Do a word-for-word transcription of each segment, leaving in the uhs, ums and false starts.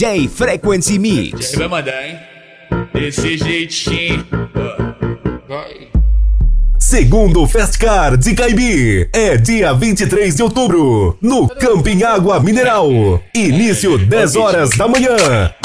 J Frequency Mix. Vai mandar, hein? Desse jeitinho. Vai. Segundo Festcar de Caibi é dia vinte e três de outubro, no Camping Água Mineral. Início dez horas da manhã.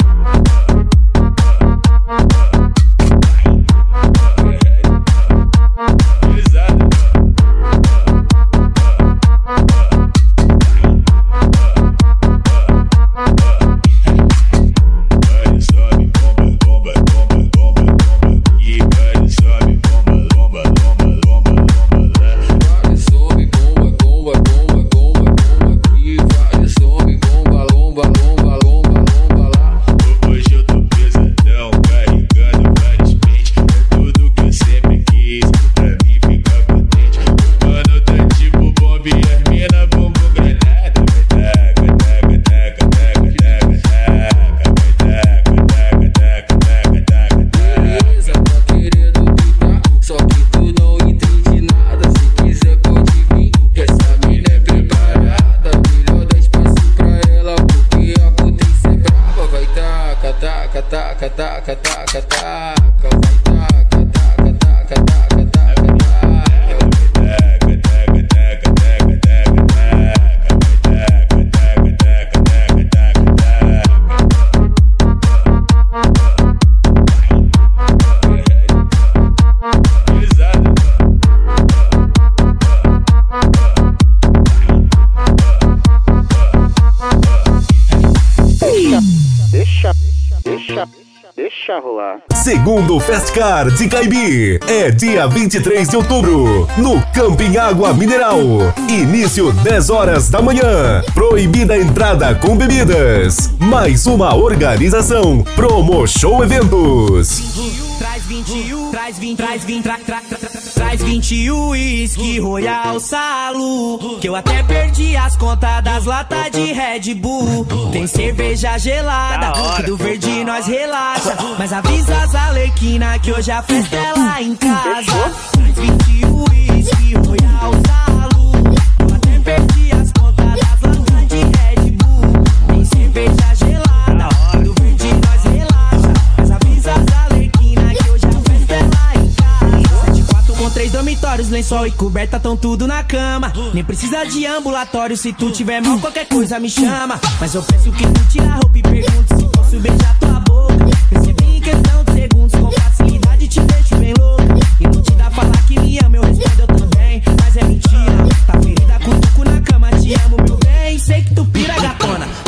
Segundo Festcar de Caibi é dia vinte e três de outubro, no Camping Água Mineral. Início dez horas da manhã. Proibida a entrada com bebidas. Mais uma organização Promo Show Eventos. Traz vinte e um, traz vinte, traz vinte, tra, tra, tra, tra, traz vinte e um Whisky Royal Salu, que eu até perdi as contas das latas de Red Bull. Tem cerveja gelada, do verde nós relaxa, mas avisa as Alequina que hoje a festa é lá em casa. Traz vinte e um Whisky Royal Salu, eu até perdi as contas das latas de Red Bull. Tem cerveja gelada, do verde nós relaxa, mas avisa as Alequina que hoje a festa é lá em casa. Sete quatro com três dormitórios, lençol e coberta, tão tudo na cama. Nem precisa de ambulatório, se tu tiver mal qualquer coisa me chama. Mas eu peço que tu tira a roupa e pergunte se posso beijar tua boca. Recebi em questão de segundos, com facilidade te deixo bem louca. E não te dá falar que me ama, eu respondo eu também, mas é mentira. Tá ferida com tuco na cama, te amo meu bem, sei que tu pira gatona.